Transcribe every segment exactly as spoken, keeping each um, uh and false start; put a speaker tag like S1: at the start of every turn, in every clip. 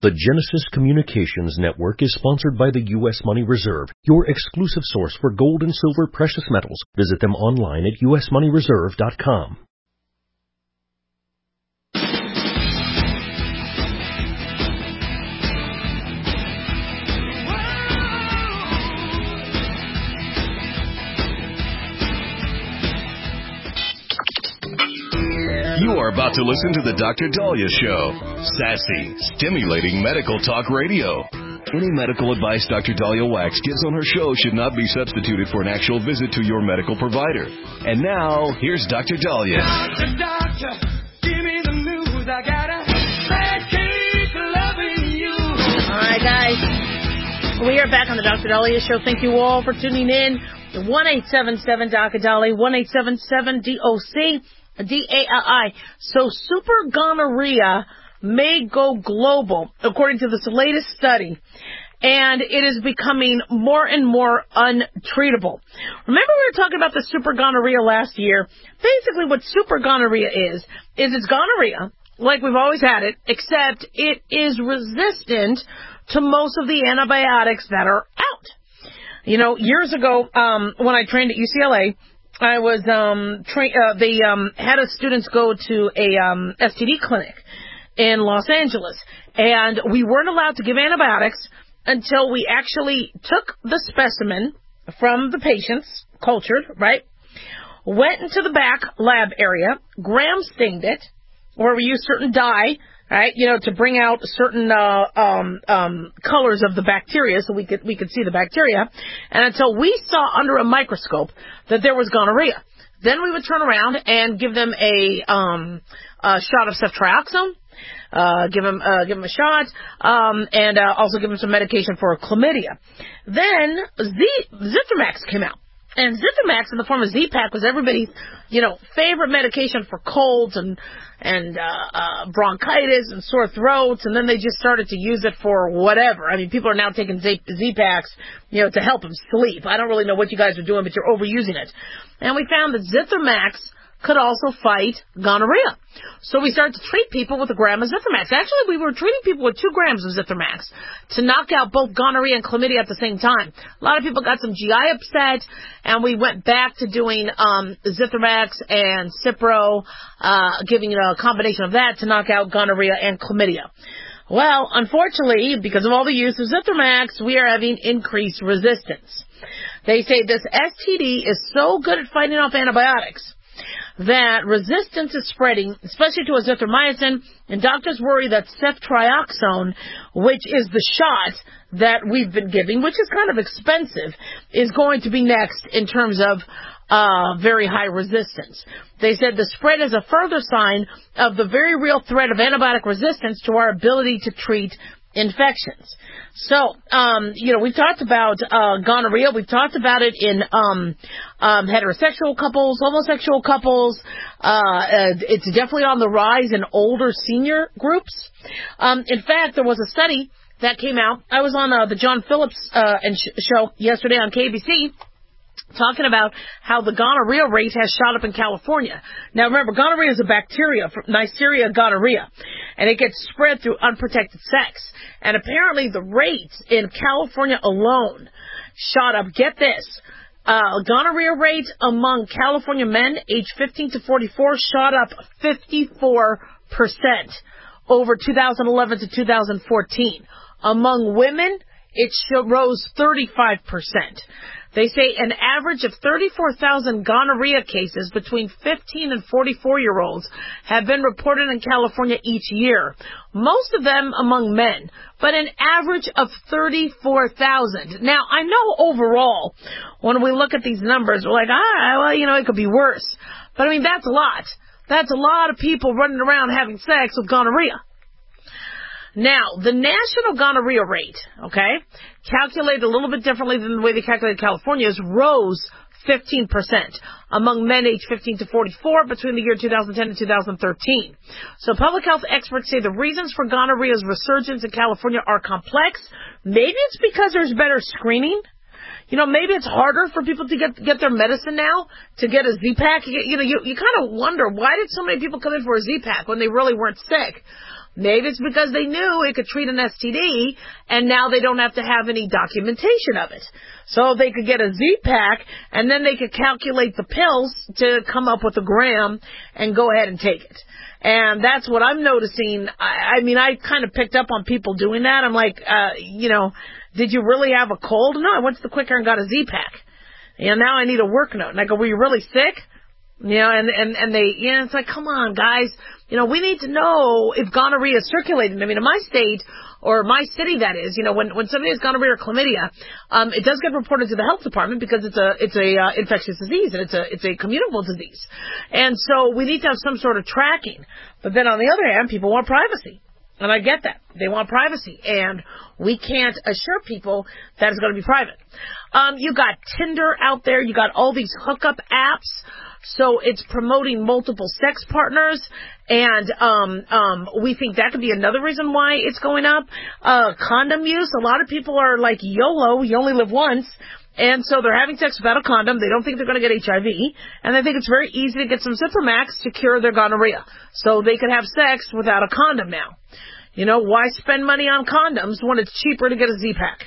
S1: The Genesis Communications Network is sponsored by the U S Money Reserve, your exclusive source for gold and silver precious metals. Visit them online at u s money reserve dot com.
S2: You are about to listen to the Doctor Daliah Show. Sassy, stimulating medical talk radio. Any medical advice Doctor Daliah Wax gives on her show should not be substituted for an actual visit to your medical provider. And now, here's Doctor Daliah.
S3: Doctor, doctor, give me the news. I got a bad case of loving you.
S4: All right, guys. We are back on the Doctor Daliah Show. Thank you all for tuning in. one eight seven seven D O C A D A L I, one eight seven seven D O C D A L I. So super gonorrhea may go global, according to this latest study, and it is becoming more and more untreatable. Remember we were talking about the super gonorrhea last year? Basically what super gonorrhea is, is it's gonorrhea, like we've always had it, except it is resistant to most of the antibiotics that are out. You know, years ago, um, when I trained at U C L A, I was, um, tra- uh, they, um, had us students go to a, um, S T D clinic in Los Angeles. And we weren't allowed to give antibiotics until we actually took the specimen from the patients, cultured, right? Went into the back lab area, gram stained it, where we used certain dye, right, you know, to bring out certain uh, um, um, colors of the bacteria so we could we could see the bacteria, and until we saw under a microscope that there was gonorrhea. Then we would turn around and give them a, um, a shot of ceftriaxone, uh, give them uh, give them a shot, um, and uh, also give them some medication for chlamydia. Then Z- Zithromax came out. And Zithromax in the form of Z-Pak was everybody's, you know, favorite medication for colds and and uh, uh, bronchitis and sore throats. And then they just started to use it for whatever. I mean, people are now taking Z- Z-Paks, you know, to help them sleep. I don't really know what you guys are doing, but you're overusing it. And we found that Zithromax could also fight gonorrhea. So we started to treat people with a gram of Zithromax. Actually, we were treating people with two grams of Zithromax to knock out both gonorrhea and chlamydia at the same time. A lot of people got some G I upset, and we went back to doing um, Zithromax and Cipro, uh, giving a combination of that to knock out gonorrhea and chlamydia. Well, unfortunately, because of all the use of Zithromax, we are having increased resistance. They say this S T D is so good at fighting off antibiotics that resistance is spreading, especially to azithromycin, and doctors worry that ceftriaxone, which is the shot that we've been giving, which is kind of expensive, is going to be next in terms of uh very high resistance. They said the spread is a further sign of the very real threat of antibiotic resistance to our ability to treat infections. So, um, you know, we've talked about uh, gonorrhea. We've talked about it in um, um, heterosexual couples, homosexual couples. Uh, uh, it's definitely on the rise in older senior groups. Um, in fact, there was a study that came out. I was on uh, the John Phillips uh, and sh- show yesterday on K B C, talking about how the gonorrhea rate has shot up in California. Now, remember, gonorrhea is a bacteria, Neisseria gonorrhea, and it gets spread through unprotected sex. And apparently the rates in California alone shot up. Get this. Uh, gonorrhea rate among California men aged fifteen to forty-four shot up fifty-four percent over two thousand eleven to two thousand fourteen. Among women, it rose thirty-five percent. They say an average of thirty-four thousand gonorrhea cases between fifteen and forty-four-year-olds have been reported in California each year, most of them among men, but an average of thirty-four thousand. Now, I know overall, when we look at these numbers, we're like, ah, well, you know, it could be worse. But, I mean, that's a lot. That's a lot of people running around having sex with gonorrhea. Now, the national gonorrhea rate, okay, calculated a little bit differently than the way they calculated California's, rose fifteen percent among men aged fifteen to forty-four between the year two thousand ten and two thousand thirteen. So public health experts say the reasons for gonorrhea's resurgence in California are complex. Maybe it's because there's better screening. You know, maybe it's harder for people to get get their medicine now, to get a Z-Pak. You, you know, you, you kind of wonder, why did so many people come in for a Z-Pak when they really weren't sick? Maybe it's because they knew it could treat an S T D, and now they don't have to have any documentation of it. So they could get a Z-Pack, and then they could calculate the pills to come up with a gram and go ahead and take it. And that's what I'm noticing. I, I mean, I kind of picked up on people doing that. I'm like, uh, you know, did you really have a cold? No, I went to the Quick Care and got a Z-Pack. And now I need a work note. And I go, were you really sick? You know, and, and, and they, you know, it's like, come on, guys. You know, we need to know if gonorrhea is circulating. I mean, in my state, or my city, that is, you know, when, when somebody has gonorrhea or chlamydia, um, it does get reported to the health department because it's a, it's a, uh, infectious disease, and it's a, it's a communicable disease. And so we need to have some sort of tracking. But then on the other hand, people want privacy. And I get that. They want privacy. And we can't assure people that it's going to be private. Um, you got Tinder out there. You got all these hookup apps. So it's promoting multiple sex partners, and um, um, we think that could be another reason why it's going up. Uh, condom use. A lot of people are like YOLO, you only live once, and so they're having sex without a condom. They don't think they're going to get H I V, and they think it's very easy to get some Zithromax to cure their gonorrhea. So they could have sex without a condom now. You know, why spend money on condoms when it's cheaper to get a Z-Pack?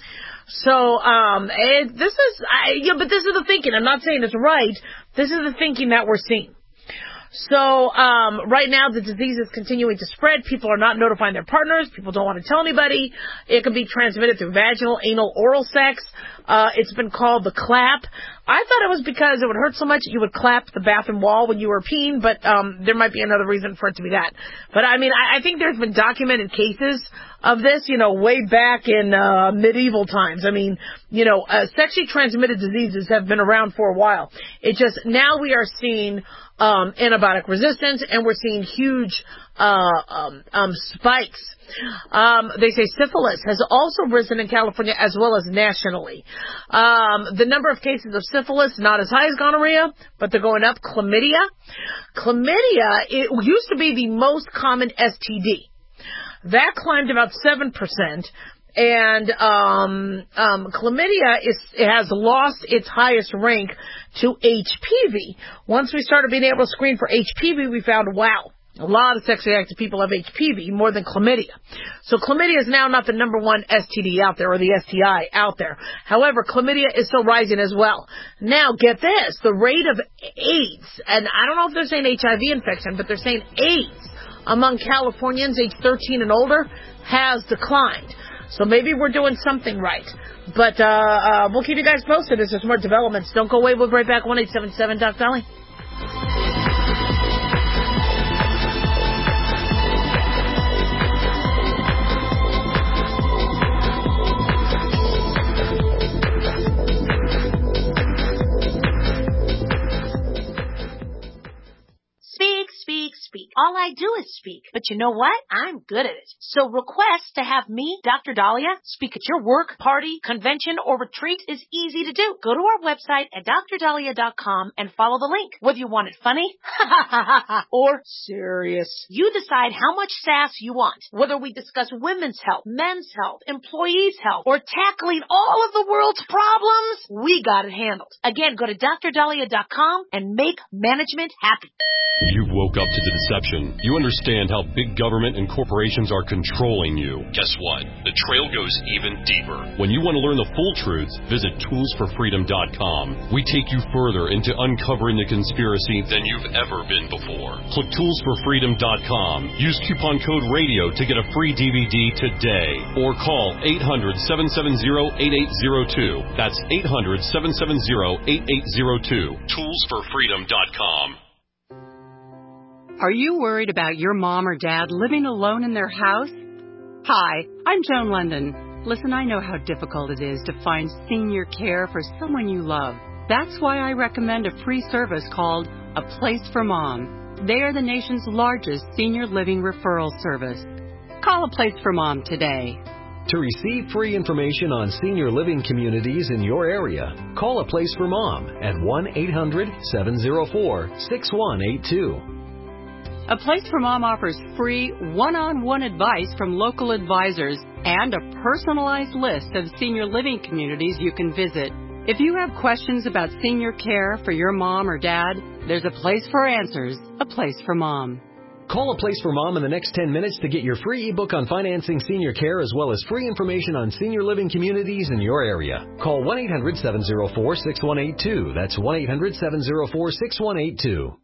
S4: So, um, it, this is, I, yeah, but this is the thinking. I'm not saying it's right. This is the thinking that we're seeing. So, um, right now the disease is continuing to spread. People are not notifying their partners. People don't want to tell anybody. It can be transmitted through vaginal, anal, oral sex. Uh, it's been called the clap. I thought it was because it would hurt so much you would clap the bathroom wall when you were peeing, but, um, there might be another reason for it to be that. But I mean, I, I think there's been documented cases of this, you know, way back in, uh, medieval times. I mean, you know, uh, sexually transmitted diseases have been around for a while. It just, now we are seeing, um, antibiotic resistance, and we're seeing huge, uh, um, um, spikes. Um, they say syphilis has also risen in California as well as nationally. Um, the number of cases of syphilis, not as high as gonorrhea, but they're going up. Chlamydia. Chlamydia, it used to be the most common S T D. That climbed about seven percent. And um, um, chlamydia is it has lost its highest rank to H P V. Once we started being able to screen for H P V, we found, wow, a lot of sexually active people have H P V, more than chlamydia. So chlamydia is now not the number one S T D out there, or the S T I out there. However, chlamydia is still rising as well. Now, get this, the rate of AIDS, and I don't know if they're saying H I V infection, but they're saying AIDS among Californians age thirteen and older has declined. So maybe we're doing something right. But uh, uh, we'll keep you guys posted as there's more developments. Don't go away. We'll be right back. one eight seven seven Doc Dolly.
S5: Speak. All I do is speak. But you know what? I'm good at it. So request to have me, Doctor Dahlia, speak at your work, party, convention, or retreat is easy to do. Go to our website at dr dahlia dot com and follow the link. Whether you want it funny or serious, you decide how much sass you want. Whether we discuss women's health, men's health, employees' health, or tackling all of the world's problems, we got it handled. Again, go to dr dahlia dot com and make management happy.
S6: You woke up to the deception. You understand how big government and corporations are controlling you. Guess what? The trail goes even deeper. When you want to learn the full truths, visit tools for freedom dot com. We take you further into uncovering the conspiracy than you've ever been before. Click tools for freedom dot com. Use coupon code RADIO to get a free D V D today. Or call eight hundred, seven seven zero, eight eight zero two. That's eight hundred, seven seven zero, eight eight zero two. tools for freedom dot com.
S7: Are you worried about your mom or dad living alone in their house? Hi, I'm Joan London. Listen, I know how difficult it is to find senior care for someone you love. That's why I recommend a free service called A Place for Mom. They are the nation's largest senior living referral service. Call A Place for Mom today.
S8: To receive free information on senior living communities in your area, call A Place for Mom at one eight hundred, seven zero four, six one eight two.
S7: A Place for Mom offers free one-on-one advice from local advisors and a personalized list of senior living communities you can visit. If you have questions about senior care for your mom or dad, there's a place for answers, A Place for Mom.
S8: Call A Place for Mom in the next ten minutes to get your free ebook on financing senior care as well as free information on senior living communities in your area. Call one eight hundred seven oh four six one eight two. That's one eight hundred seven oh four six one eight two.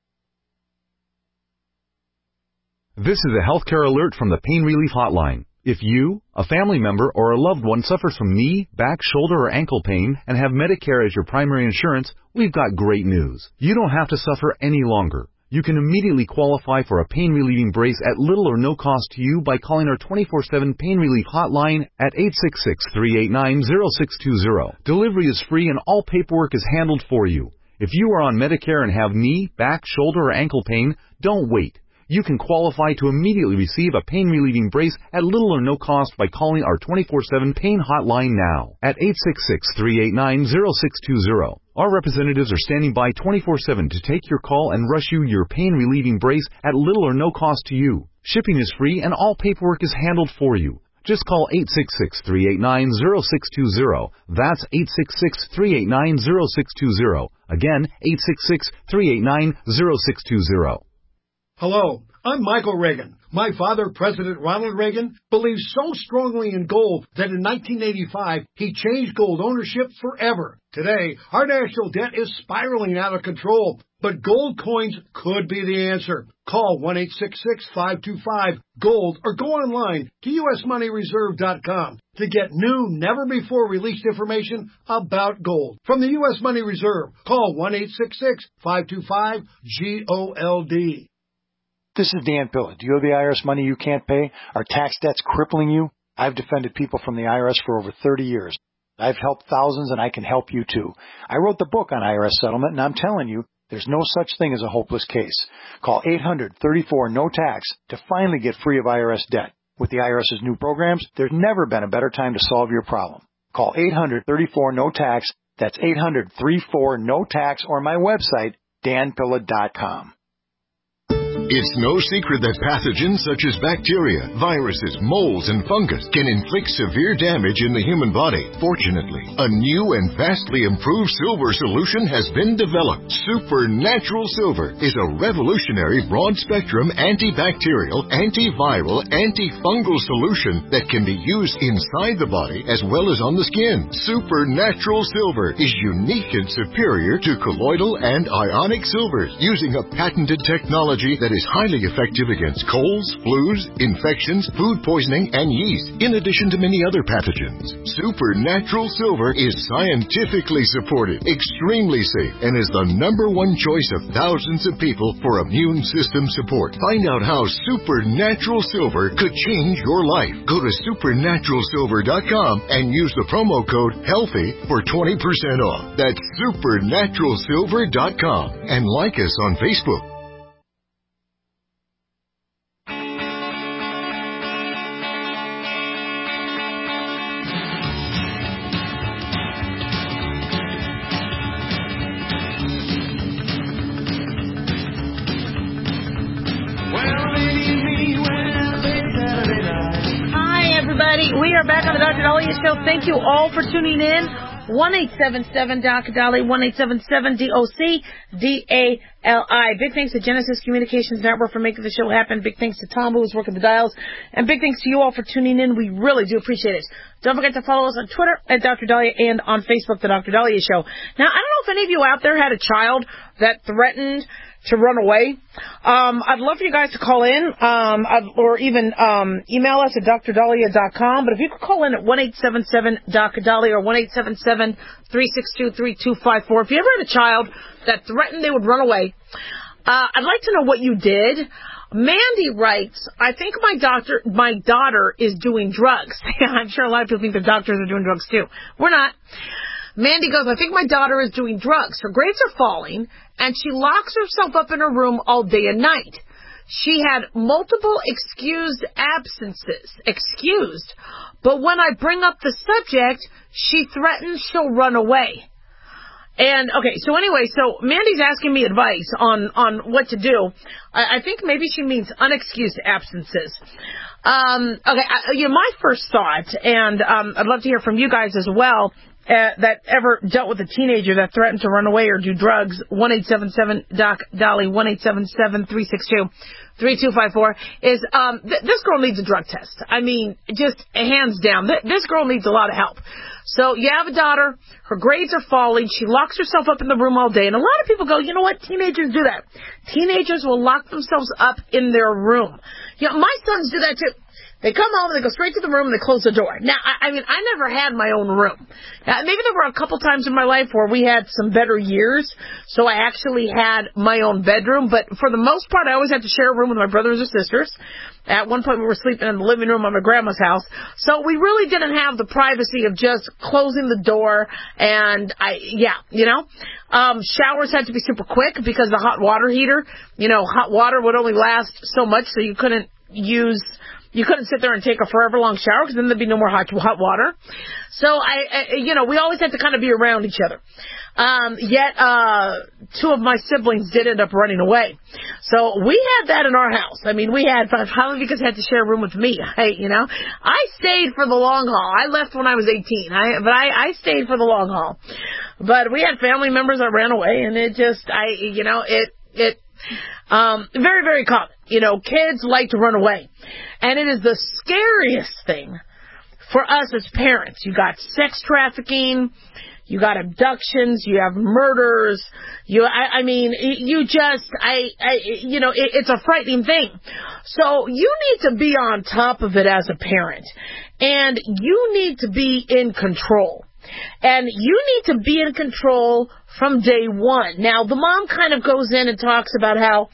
S9: This is a healthcare alert from the Pain Relief Hotline. If you, a family member, or a loved one suffers from knee, back, shoulder, or ankle pain and have Medicare as your primary insurance, we've got great news. You don't have to suffer any longer. You can immediately qualify for a pain-relieving brace at little or no cost to you by calling our twenty-four seven Pain Relief Hotline at eight six six, three eight nine, zero six two zero. Delivery is free and all paperwork is handled for you. If you are on Medicare and have knee, back, shoulder, or ankle pain, don't wait. You can qualify to immediately receive a pain-relieving brace at little or no cost by calling our twenty-four seven Pain Hotline now at eight six six, three eight nine, zero six two zero. Our representatives are standing by twenty-four seven to take your call and rush you your pain-relieving brace at little or no cost to you. Shipping is free and all paperwork is handled for you. Just call eight six six, three eight nine, zero six two zero. That's eight six six, three eight nine, zero six two zero. Again, eight six six, three eight nine, zero six two zero.
S10: Hello, I'm Michael Reagan. My father, President Ronald Reagan, believed so strongly in gold that in nineteen eighty-five, he changed gold ownership forever. Today, our national debt is spiraling out of control, but gold coins could be the answer. Call one eight six six, five two five, GOLD or go online to U S money reserve dot com to get new, never-before-released information about gold. From the U S Money Reserve, call one eight six six, five two five, GOLD.
S11: This is Dan Pilla. Do you owe the I R S money you can't pay? Are tax debts crippling you? I've defended people from the I R S for over thirty years. I've helped thousands, and I can help you too. I wrote the book on I R S settlement, and I'm telling you, there's no such thing as a hopeless case. Call eight hundred, thirty-four, no tax to finally get free of I R S debt. With the IRS's new programs, there's never been a better time to solve your problem. Call eight hundred, thirty-four, no tax. That's eight hundred, thirty-four, no tax, or my website, dan pilla dot com.
S12: It's no secret that pathogens such as bacteria, viruses, molds, and fungus can inflict severe damage in the human body. Fortunately, a new and vastly improved silver solution has been developed. Supernatural Silver is a revolutionary broad-spectrum antibacterial, antiviral, antifungal solution that can be used inside the body as well as on the skin. Supernatural Silver is unique and superior to colloidal and ionic silvers, using a patented technology that is highly effective against colds, flus, infections, food poisoning, and yeast, in addition to many other pathogens. Supernatural Silver is scientifically supported, extremely safe, and is the number one choice of thousands of people for immune system support. Find out how Supernatural Silver could change your life. Go to supernatural silver dot com and use the promo code HEALTHY for twenty percent off. That's supernatural silver dot com, and like us on Facebook.
S4: We are back on the Doctor Dahlia Show. Thank you all for tuning in. one eight seven seven D O C Dali, one eight seven seven D O C D A L I. Big thanks to Genesis Communications Network for making the show happen. Big thanks to Tom, who was working the dials. And big thanks to you all for tuning in. We really do appreciate it. Don't forget to follow us on Twitter at Doctor Dahlia and on Facebook, The Doctor Dahlia Show. Now, I don't know if any of you out there had a child that threatened to run away. Um, I'd love for you guys to call in, um, I'd, or even um, email us at d r dahlia dot com. But if you could call in at one eight seven seven D O C Dali or one eight seven seven, three six two, three two five four. If you ever had a child that threatened they would run away, uh, I'd like to know what you did. Mandy writes, I think my doctor, my daughter is doing drugs. I'm sure a lot of people think their doctors are doing drugs too. We're not. Mandy goes, I think my daughter is doing drugs. Her grades are falling, and she locks herself up in her room all day and night. She had multiple excused absences, excused, but when I bring up the subject, she threatens she'll run away. And, okay, so anyway, so Mandy's asking me advice on, on what to do. I, I think maybe she means unexcused absences. Um, okay, I, you know, my first thought, and um, I'd love to hear from you guys as well, uh, that ever dealt with a teenager that threatened to run away or do drugs. one eight seven seven Doc Dolly, one eight seven seven, three six two, three two five four is, um, th- this girl needs a drug test. I mean, just hands down. Th- this girl needs a lot of help. So you have a daughter, her grades are falling, she locks herself up in the room all day, and a lot of people go, you know what, teenagers do that. Teenagers will lock themselves up in their room. You know, my sons do that too. They come home, and they go straight to the room, and they close the door. Now, I, I mean, I never had my own room. Now, maybe there were a couple times in my life where we had some better years, so I actually had my own bedroom. But for the most part, I always had to share a room with my brothers or sisters. At one point, we were sleeping in the living room of my grandma's house. So we really didn't have the privacy of just closing the door. And, I, yeah, you know. Um, showers had to be super quick because the hot water heater, you know, hot water would only last so much, so you couldn't use... You couldn't sit there and take a forever long shower because then there'd be no more hot, hot water. So, I, I, you know, we always had to kind of be around each other. Um, yet, uh, two of my siblings did end up running away. So we had that in our house. I mean, we had, probably because I had to share a room with me. I, you know, I stayed for the long haul. I left when I was eighteen. I, but I, I stayed for the long haul. But we had family members that ran away, and it just, I, you know, it, it, um, very, very common. You know, kids like to run away. And it is the scariest thing for us as parents. You got sex trafficking, you got abductions, you have murders, you, I, I mean, you just, I, I you know, it, it's a frightening thing. So you need to be on top of it as a parent. And you need to be in control. And you need to be in control from day one. Now, the mom kind of goes in and talks about how,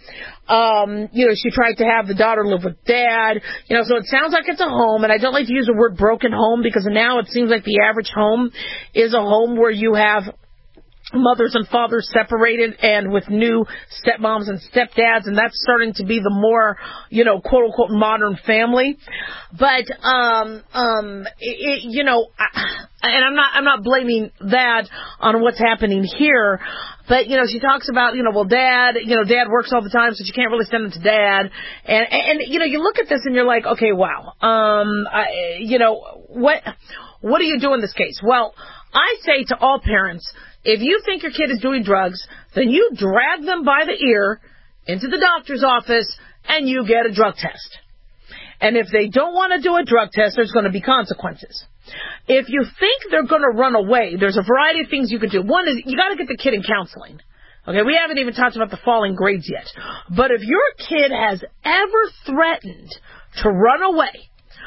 S4: um, you know, she tried to have the daughter live with dad. You know, so it sounds like it's a home. And I don't like to use the word broken home because now it seems like the average home is a home where you have mothers and fathers separated and with new stepmoms and stepdads, and that's starting to be the more, you know, quote unquote modern family. But um um it, you know, I, and I'm not I'm not blaming that on what's happening here, but you know, she talks about, you know, well, dad, you know, dad works all the time, so she can't really send him to dad, and and, and you know, you look at this and you're like, okay, wow, um I, you know, what what do you do in this case? Well, I say to all parents, if you think your kid is doing drugs, then you drag them by the ear into the doctor's office and you get a drug test. And if they don't want to do a drug test, there's going to be consequences. If you think they're going to run away, there's a variety of things you could do. One is you got to get the kid in counseling. Okay, we haven't even talked about the falling grades yet. But if your kid has ever threatened to run away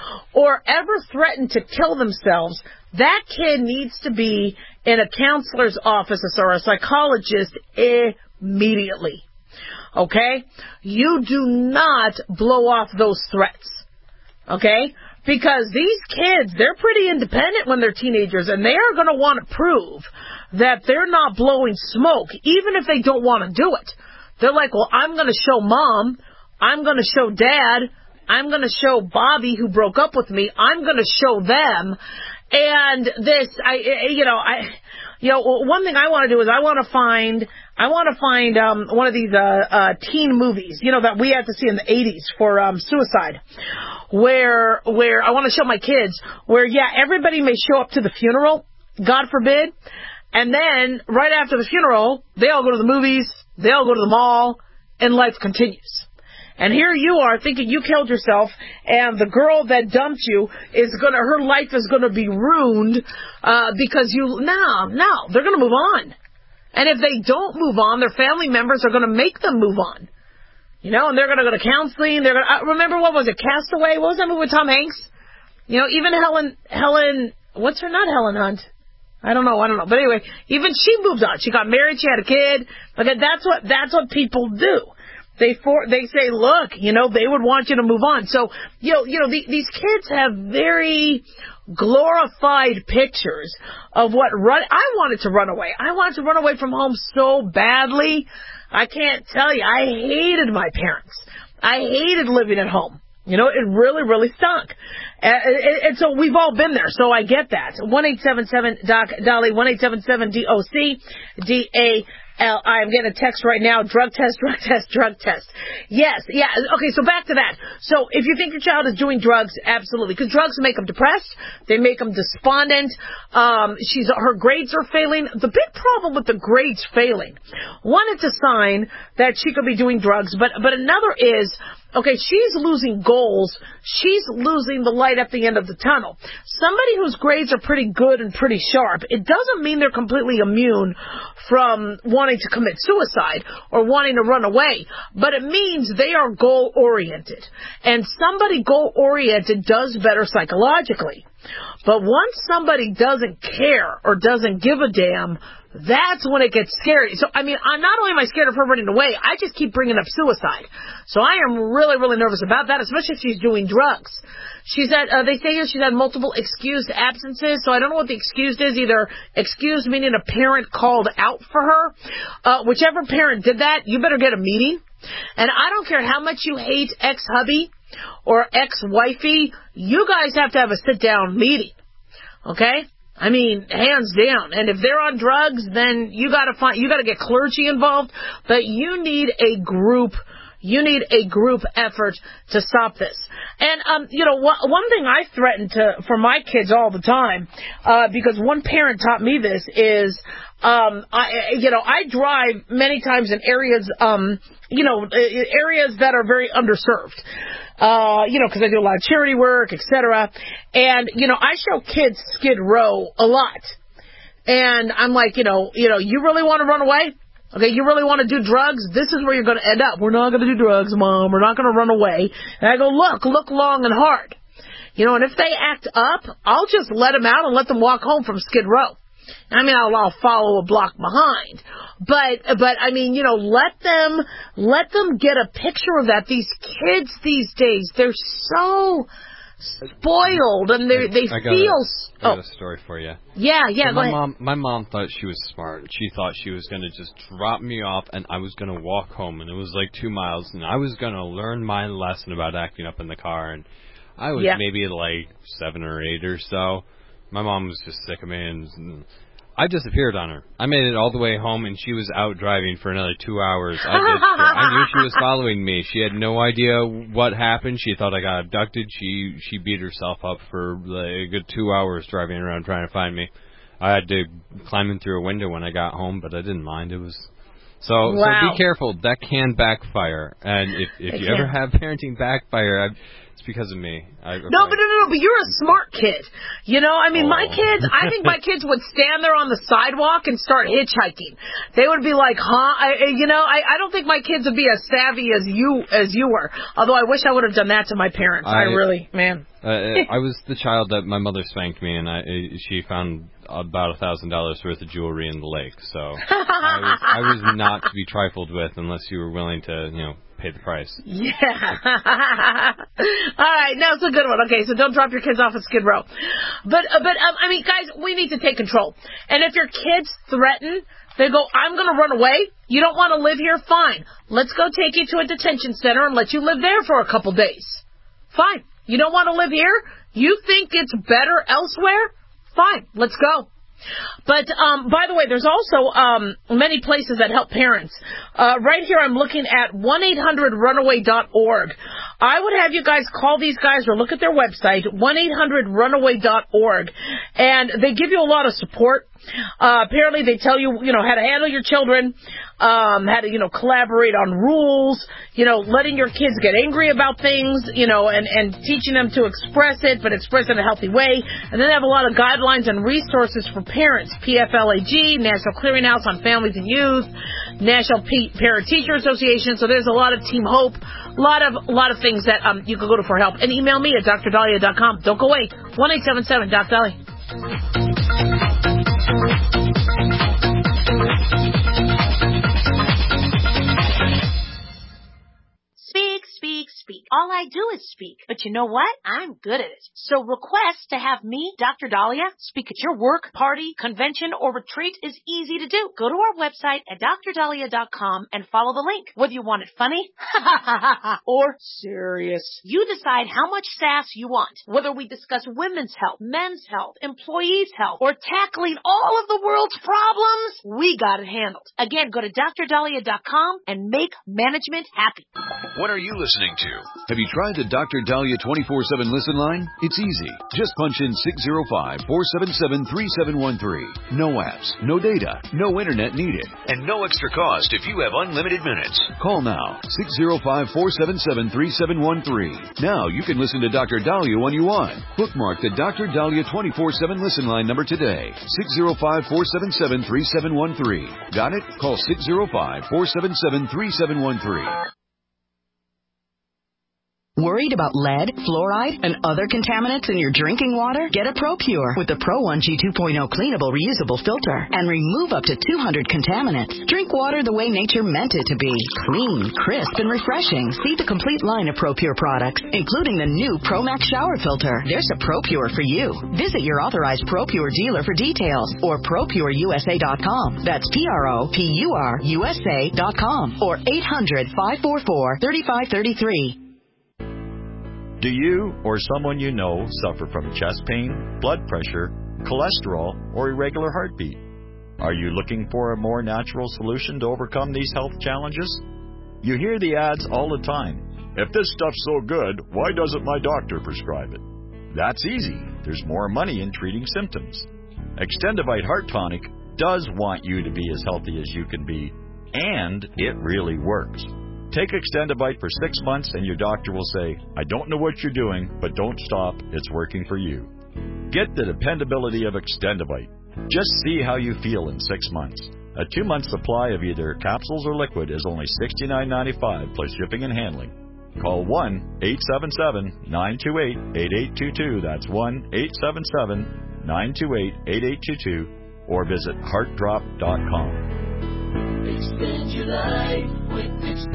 S4: or ever threatened to kill themselves, that kid needs to be in a counselor's office or a psychologist immediately. Okay? You do not blow off those threats. Okay? Because these kids, they're pretty independent when they're teenagers, and they are going to want to prove that they're not blowing smoke, even if they don't want to do it. They're like, well, I'm going to show mom, I'm going to show dad, I'm going to show Bobby, who broke up with me, I'm going to show them. And this, I, you know, I, you know, one thing I want to do is I want to find, I want to find um, one of these uh, uh, teen movies, you know, that we had to see in the eighties for um, suicide, where, where I want to show my kids, where, yeah, everybody may show up to the funeral, God forbid, and then right after the funeral, they all go to the movies, they all go to the mall, and life continues. And here you are thinking you killed yourself, and the girl that dumped you is gonna, her life is gonna be ruined, uh, because you, no, no, they're gonna move on. And if they don't move on, their family members are gonna make them move on. You know, and they're gonna go to counseling, they're gonna, uh, remember what was it, Castaway? What was that movie with Tom Hanks? You know, even Helen, Helen, what's her, not Helen Hunt. I don't know, I don't know. But anyway, even she moved on. She got married, she had a kid. Okay, that's what, that's what people do. They for they say, look, you know, they would want you to move on. So, you know, you know, the, these kids have very glorified pictures of what run. I wanted to run away. I wanted to run away from home so badly. I can't tell you. I hated my parents. I hated living at home. You know, it really, really stunk. And, and, and so we've all been there. So I get that. one eight seven seven Doc Dolly, one eight seven seven D O C D A Uh, I'm getting a text right now, drug test, drug test, drug test. Yes, yeah, okay, so back to that. So if you think your child is doing drugs, absolutely, because drugs make them depressed, they make them despondent, um, she's, her grades are failing. The big problem with the grades failing, one, it's a sign that she could be doing drugs, but, but another is, okay, she's losing goals. She's losing the light at the end of the tunnel. Somebody whose grades are pretty good and pretty sharp, it doesn't mean they're completely immune from wanting to commit suicide or wanting to run away, but it means they are goal-oriented. And somebody goal-oriented does better psychologically. But once somebody doesn't care or doesn't give a damn, that's when it gets scary. So, I mean, I'm not only am I scared of her running away, I just keep bringing up suicide. So I am really, really nervous about that, especially if she's doing drugs. She's had, uh, they say here she's had multiple excused absences, so I don't know what the excused is. Either excused meaning a parent called out for her. Uh, whichever parent did that, you better get a meeting. And I don't care how much you hate ex-hubby or ex-wifey, you guys have to have a sit-down meeting. Okay? I mean, hands down. And if they're on drugs, then you gotta find, you gotta get clergy involved. But you need a group, you need a group effort to stop this. And, um, you know, one, one thing I threaten to, for my kids all the time, uh, because one parent taught me this is, um, I, you know, I drive many times in areas, um, you know, areas that are very underserved. Uh, you know, because I do a lot of charity work, et cetera. And, you know, I show kids Skid Row a lot. And I'm like, you know, you know, you really want to run away? Okay, you really want to do drugs? This is where you're going to end up. We're not going to do drugs, Mom. We're not going to run away. And I go, look, look long and hard. You know, and if they act up, I'll just let them out and let them walk home from Skid Row. I mean, I'll, I'll follow a block behind. But, but I mean, you know, let them, let them get a picture of that. These kids these days, they're so spoiled and they they
S13: I got
S4: feel.
S13: A, I got
S4: oh.
S13: a story for you.
S4: Yeah, yeah.
S13: So
S4: go
S13: my
S4: ahead.
S13: mom, my mom thought she was smart. She thought she was going to just drop me off and I was going to walk home, and it was like two miles, and I was going to learn my lesson about acting up in the car. And I was
S4: yeah.
S13: maybe like seven or eight or so. My mom was just sick of me, and I disappeared on her. I made it all the way home, and she was out driving for another two hours. I, just, I knew she was following me. She had no idea what happened. She thought I got abducted. She she beat herself up for like a good two hours driving around trying to find me. I had to climb in through a window when I got home, but I didn't mind. It was so.
S4: Wow.
S13: So be careful. That can backfire. And if if
S4: it
S13: you
S4: can.
S13: ever have parenting backfire, I, it's because of me. I, okay.
S4: No, but no, no, no, but you're a smart kid. You know, I mean, oh. my kids, I think my kids would stand there on the sidewalk and start hitchhiking. They would be like, huh? I, you know, I, I don't think my kids would be as savvy as you, as you were. Although I wish I would have done that to my parents. I, I really, man.
S13: uh, I was the child that my mother spanked me, and I, she found about a thousand dollars worth of jewelry in the lake. So I was, I was not to be trifled with unless you were willing to, you know, pay the price.
S4: Yeah. All right, now it's a good one. Okay, so don't drop your kids off at Skid Row. But, uh, but um, I mean, guys, we need to take control. And if your kids threaten, they go, I'm going to run away. You don't want to live here? Fine. Let's go take you to a detention center and let you live there for a couple days. Fine. You don't want to live here? You think it's better elsewhere? Fine. Let's go. But, um, by the way, there's also um, many places that help parents. Uh, right here I'm looking at one eight hundred runaway dot org. I would have you guys call these guys or look at their website, one eight hundred runaway dot org, and they give you a lot of support. Uh, apparently they tell you, you know, how to handle your children, um, how to, you know, collaborate on rules, you know, letting your kids get angry about things, you know, and, and teaching them to express it, but express it in a healthy way. And then they have a lot of guidelines and resources for parents, P F L A G, National Clearinghouse on Families and Youth, National P- Parent Teacher Association. So there's a lot of Team Hope, a lot of, a lot of things that, um, you can go to for help. And email me at d r dahlia dot com. Don't go away. one eight seven seven Doc Dahlia.
S5: Speak, speak, speak. All I do is speak. But you know what? I'm good at it. So request to have me, Doctor Dahlia, speak at your work, party, convention, or retreat is easy to do. Go to our website at d r dahlia dot com and follow the link. Whether you want it funny or serious, you decide how much sass you want. Whether we discuss women's health, men's health, employees' health, or tackling all of the world's problems, we got it handled. Again, go to d r dahlia dot com and make management happy.
S2: What are you listening to? Have you tried the Doctor Dahlia twenty-four seven listen line? It's easy. Just punch in six zero five, four seven seven, three seven one three. No apps, no data, no internet needed, and no extra cost if you have unlimited minutes. Call now, six zero five, four seven seven, three seven one three. Now you can listen to Doctor Dahlia when you want. Bookmark the Doctor Dahlia twenty-four seven listen line number today, six zero five, four seven seven, three seven one three. Got it? Call six zero five, four seven seven, three seven one three.
S14: Worried about lead, fluoride, and other contaminants in your drinking water? Get a ProPure with the Pro one G two point oh cleanable reusable filter and remove up to two hundred contaminants. Drink water the way nature meant it to be. Clean, crisp, and refreshing. See the complete line of ProPure products, including the new ProMax shower filter. There's a ProPure for you. Visit your authorized ProPure dealer for details or pro pure u s a dot com. That's P R O P U R U S A dot com or eight hundred, five four four, three five three three.
S15: Do you or someone you know suffer from chest pain, blood pressure, cholesterol, or irregular heartbeat? Are you looking for a more natural solution to overcome these health challenges? You hear the ads all the time. If this stuff's so good, why doesn't my doctor prescribe it? That's easy. There's more money in treating symptoms. Extendivite Heart Tonic does want you to be as healthy as you can be, and it really works. Take Extendivite for six months and your doctor will say, I don't know what you're doing, but don't stop. It's working for you. Get the dependability of Extendivite. Just see how you feel in six months. A two-month supply of either capsules or liquid is only sixty-nine ninety-five plus shipping and handling. Call one eight seven seven, nine two eight, eight eight two two. That's one eight seven seven, nine two eight, eight eight two two or visit heart drop dot com.
S3: Extend your life with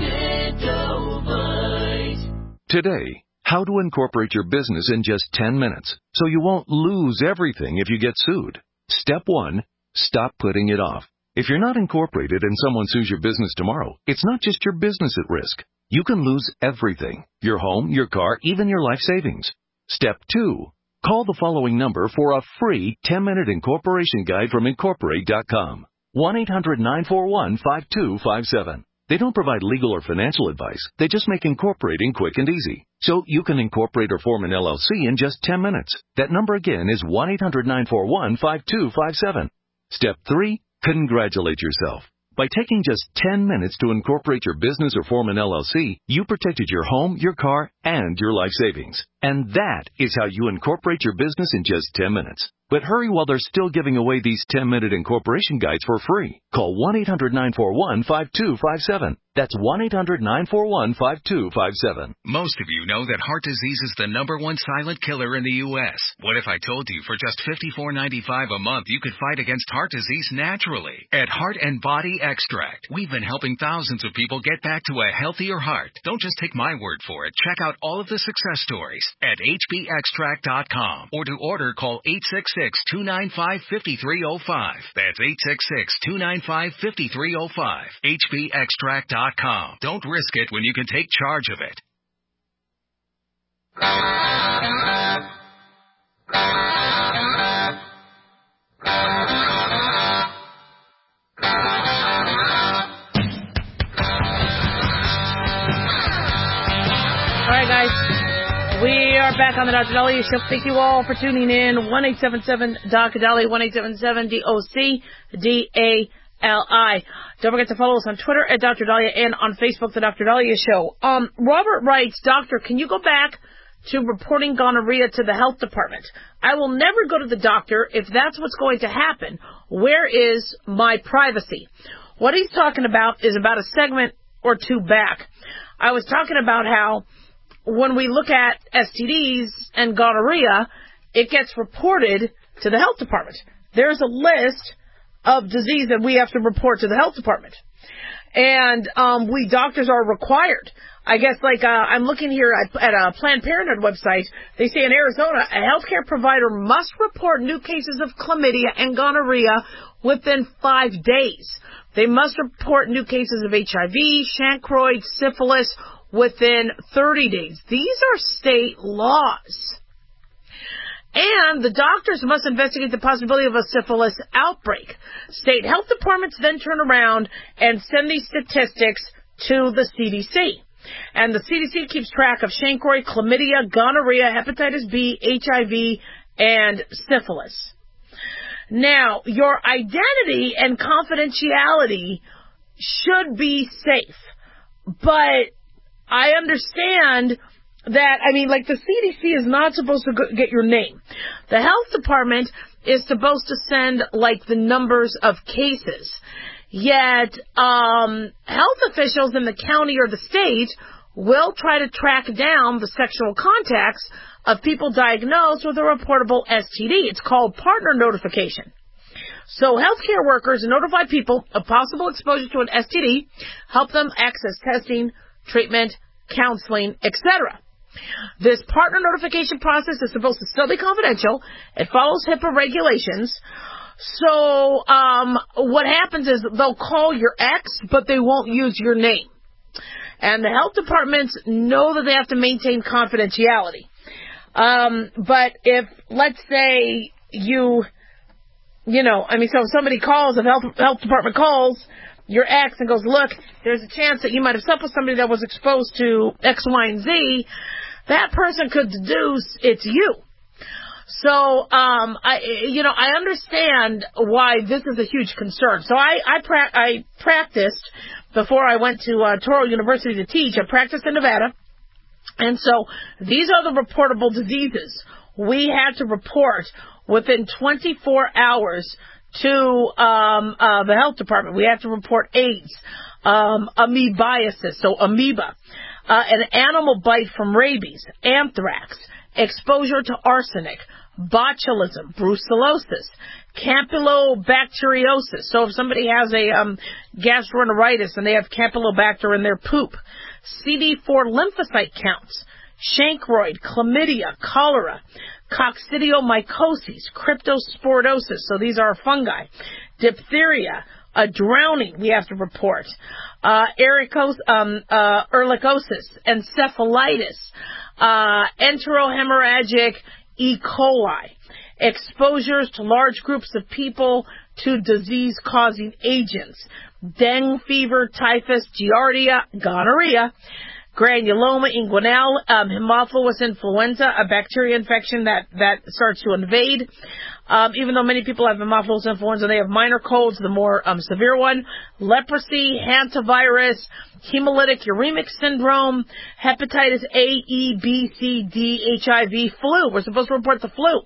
S3: Extendovite.
S16: Today, how to incorporate your business in just ten minutes so you won't lose everything if you get sued. Step one, stop putting it off. If you're not incorporated and someone sues your business tomorrow, it's not just your business at risk. You can lose everything: your home, your car, even your life savings. Step two, call the following number for a free ten-minute incorporation guide from incorporate dot com. one eight hundred, nine four one, five two five seven. They don't provide legal or financial advice. They just make incorporating quick and easy. So you can incorporate or form an L L C in just ten minutes. That number again is one eight hundred, nine four one, five two five seven. Step three, congratulate yourself. By taking just ten minutes to incorporate your business or form an L L C, you protected your home, your car, and your life savings. And that is how you incorporate your business in just ten minutes. But hurry while they're still giving away these ten-minute incorporation guides for free. Call one eight hundred, nine four one, five two five seven. That's one eight hundred, nine four one, five two five seven.
S17: Most of you know that heart disease is the number one silent killer in the U S What if I told you for just fifty-four ninety-five a month you could fight against heart disease naturally? At Heart and Body Extract, we've been helping thousands of people get back to a healthier heart. Don't just take my word for it. Check out all of the success stories at h b extract dot com or to order call eight six six, two nine five, five three zero five. That's eight six six, two nine five, five three zero five. h b extract dot com. Don't risk it when you can take charge of it.
S4: All right, guys. We are back on the Doctor Dahlia Show. Thank you all for tuning in. one eight seven seven D O C Dahlia, one eight seven seven D O C D A L I. Don't forget to follow us on Twitter at Doctor Dahlia and on Facebook, The Doctor Dahlia Show. Um, Robert writes, Doctor, can you go back to reporting gonorrhea to the health department? I will never go to the doctor if that's what's going to happen. Where is my privacy? What he's talking about is about a segment or two back. I was talking about how when we look at S T Ds and gonorrhea, it gets reported to the health department. There's a list of disease that we have to report to the health department. And um, we doctors are required. I guess, like, uh, I'm looking here at, at a Planned Parenthood website. They say in Arizona, a healthcare provider must report new cases of chlamydia and gonorrhea within five days. They must report new cases of H I V, chancroid, syphilis within thirty days. These are state laws. And the doctors must investigate the possibility of a syphilis outbreak. State health departments then turn around and send these statistics to the C D C. And the C D C keeps track of chancroid, chlamydia, gonorrhea, hepatitis B, H I V, and syphilis. Now, your identity and confidentiality should be safe. But I understand that, I mean, like, the C D C is not supposed to go get your name. The health department is supposed to send, like, the numbers of cases. Yet, um, health officials in the county or the state will try to track down the sexual contacts of people diagnosed with a reportable S T D. It's called partner notification. So healthcare workers notify people of possible exposure to an S T D, help them access testing, treatment, counseling, et cetera. This partner notification process is supposed to still be confidential. It follows HIPAA regulations. So um, what happens is they'll call your ex, but they won't use your name. And the health departments know that they have to maintain confidentiality. Um, but if, let's say, you, you know, I mean, so if somebody calls, if health, health department calls your ex and goes, look, there's a chance that you might have slept with somebody that was exposed to X, Y, and Z, that person could deduce it's you. So, um, I, you know, I understand why this is a huge concern. So I, I, pra- I practiced before I went to uh, Toro University to teach. I practiced in Nevada. And so these are the reportable diseases we had to report within twenty-four hours to um, uh, the health department. We have to report AIDS, um, amoebiasis, so amoeba, uh, an animal bite from rabies, anthrax, exposure to arsenic, botulism, brucellosis, campylobacteriosis. So if somebody has a um, gastroenteritis and they have campylobacter in their poop, C D four lymphocyte counts, chancroid, chlamydia, cholera, coccidiomycosis, cryptosporidosis. So these are fungi, diphtheria, a drowning we have to report, uh, ericos, um, uh, ehrlichiosis, encephalitis, uh, enterohemorrhagic E. coli, exposures to large groups of people to disease-causing agents, dengue fever, typhus, giardia, gonorrhea, granuloma, inguinal, um, Haemophilus influenza, a bacteria infection that, that starts to invade. Um, even though many people have Haemophilus influenza, they have minor colds, the more um, severe one. Leprosy, hantavirus, hemolytic uremic syndrome, hepatitis A, E, B, C, D, H I V, flu. We're supposed to report the flu.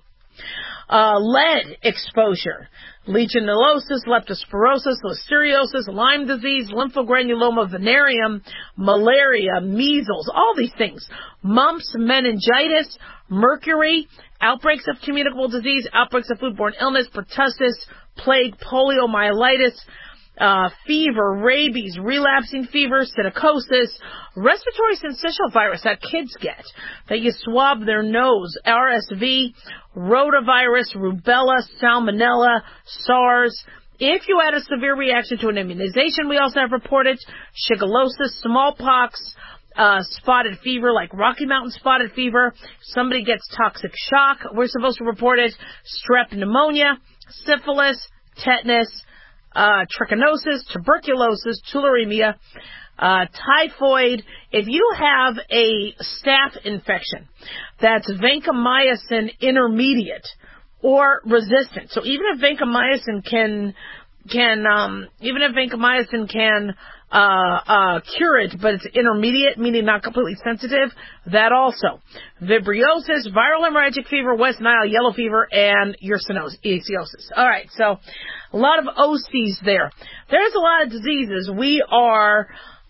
S4: Uh, lead exposure, legionellosis, leptospirosis, listeriosis, Lyme disease, lymphogranuloma venereum, malaria, measles, all these things. Mumps, meningitis, mercury, outbreaks of communicable disease, outbreaks of foodborne illness, pertussis, plague, poliomyelitis, uh, fever, rabies, relapsing fever, psittacosis, respiratory syncytial virus that kids get, that you swab their nose, R S V, rotavirus, rubella, salmonella, SARS. If you had a severe reaction to an immunization, we also have reported shigellosis, smallpox, uh, spotted fever, like Rocky Mountain spotted fever. Somebody gets toxic shock, we're supposed to report it. Strep pneumonia, syphilis, tetanus, uh, trichinosis, tuberculosis, tularemia, uh, typhoid. If you have a staph infection that's vancomycin intermediate or resistant, so even if vancomycin can, can, um, even if vancomycin can, uh, uh, cure it, but it's intermediate, meaning not completely sensitive, that also. Vibriosis, viral hemorrhagic fever, West Nile, yellow fever, and ursiniosis. All right, so a lot of O Cs there. There's a lot of diseases we are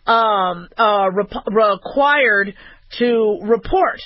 S4: um, uh, rep- required to report.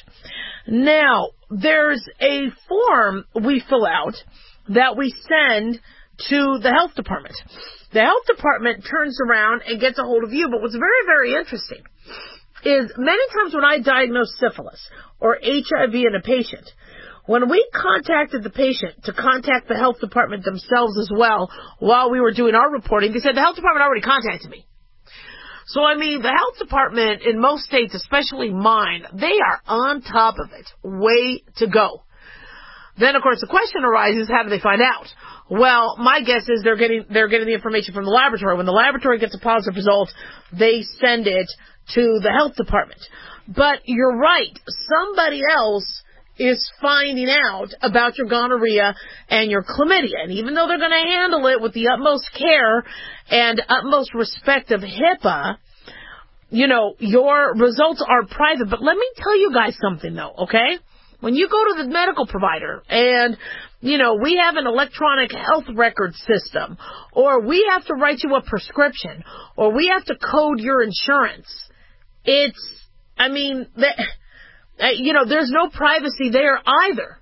S4: Now, there's a form we fill out that we send to the health department. the health department turns around and gets a hold of you. But what's very, very interesting is many times when I diagnose syphilis or H I V in a patient, when we contacted the patient to contact the health department themselves as well while we were doing our reporting, they said the health department already contacted me. So, I mean, the health department in most states, especially mine, they are on top of it. Way to go. Then, of course, the question arises, how do they find out? Well, my guess is they're getting they're getting the information from the laboratory. When the laboratory gets a positive result, they send it to the health department. But you're right. Somebody else is finding out about your gonorrhea and your chlamydia. And even though they're going to handle it with the utmost care and utmost respect of HIPAA, you know, your results are private. But let me tell you guys something, though, okay? When you go to the medical provider and, you know, we have an electronic health record system, or we have to write you a prescription, or we have to code your insurance, it's, I mean, that... Uh, you know, there's no privacy there either.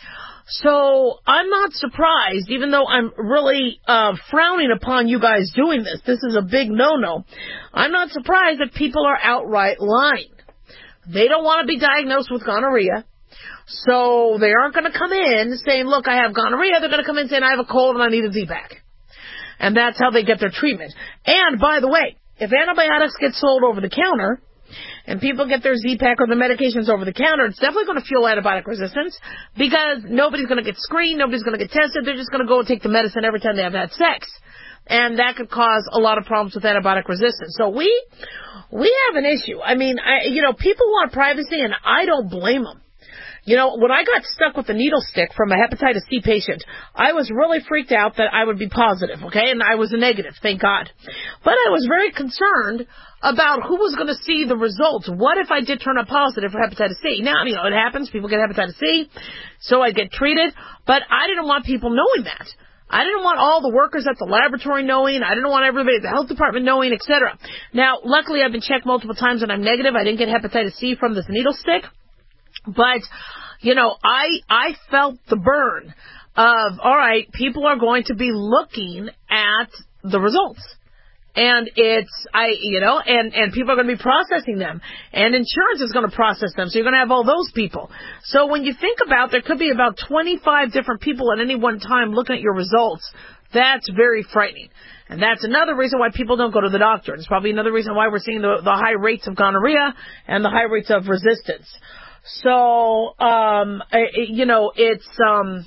S4: So I'm not surprised, even though I'm really uh, frowning upon you guys doing this. This is a big no-no. I'm not surprised that people are outright lying. They don't want to be diagnosed with gonorrhea. So they aren't going to come in saying, look, I have gonorrhea. They're going to come in saying, I have a cold and I need a Z-Pack. And that's how they get their treatment. And, by the way, if antibiotics get sold over the counter, and people get their Z-Pack or their medications over the counter, it's definitely going to fuel antibiotic resistance because nobody's going to get screened, nobody's going to get tested, they're just going to go and take the medicine every time they have had sex. And that could cause a lot of problems with antibiotic resistance. So we, we have an issue. I mean, I, you know, people want privacy and I don't blame them. You know, when I got stuck with the needle stick from a hepatitis C patient, I was really freaked out that I would be positive, okay? And I was a negative, thank God. But I was very concerned about who was going to see the results. What if I did turn up positive for hepatitis C? Now, you know, it happens. People get hepatitis C, so I get treated. But I didn't want people knowing that. I didn't want all the workers at the laboratory knowing. I didn't want everybody at the health department knowing, et cetera. Now, luckily, I've been checked multiple times and I'm negative. I didn't get hepatitis C from this needle stick. But, you know, I I felt the burn of, all right, people are going to be looking at the results. And it's, I, you know, and, and people are going to be processing them. And insurance is going to process them. So you're going to have all those people. So when you think about, there could be about twenty-five different people at any one time looking at your results. That's very frightening. And that's another reason why people don't go to the doctor. It's probably another reason why we're seeing the, the high rates of gonorrhea and the high rates of resistance. So, um, you know, it's, um,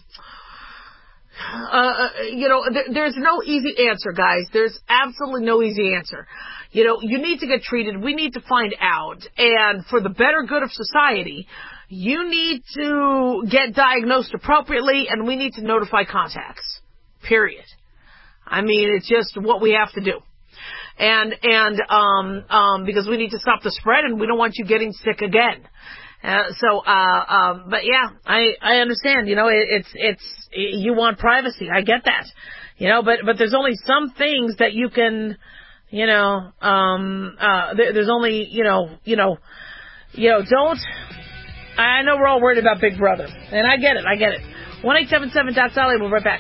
S4: uh, you know, th- there's no easy answer, guys. There's absolutely no easy answer. You know, you need to get treated. We need to find out. And for the better good of society, you need to get diagnosed appropriately and we need to notify contacts. Period. I mean, it's just what we have to do. And, and, um, um, because we need to stop the spread and we don't want you getting sick again. Uh, so, uh, um, but yeah, I, I understand, you know, it, it's, it's, you want privacy. I get that, you know, but, but there's only some things that you can, you know, um, uh, there, there's only, you know, you know, you know, don't, I know we're all worried about Big Brother, and I get it, I get it. one eight seven seven Doc Dolly, we'll be right back.